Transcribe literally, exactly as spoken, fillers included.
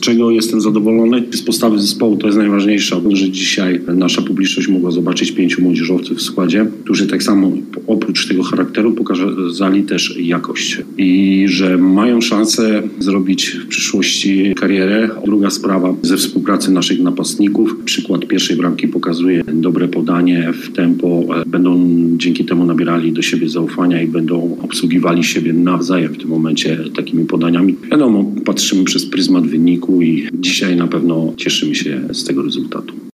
czego jestem zadowolony? Z postawy zespołu to jest najważniejsze, że dzisiaj nasza publiczność mogła zobaczyć pięciu młodzieżowców w składzie, którzy tak samo oprócz tego charakteru pokazali też jakość i że mają szansę zrobić w przyszłości karierę. Druga sprawa ze współpracy naszych napastników. Przykład pierwszej bramki pokazuje dobre podanie w tempo. Będą dzięki temu nabierali do siebie zaufania i będą obsługiwali siebie nawzajem w tym momencie takimi podaniami. Wiadomo, patrzymy przez pryzmat wyniku i dzisiaj na pewno cieszymy się z tego rezultatu.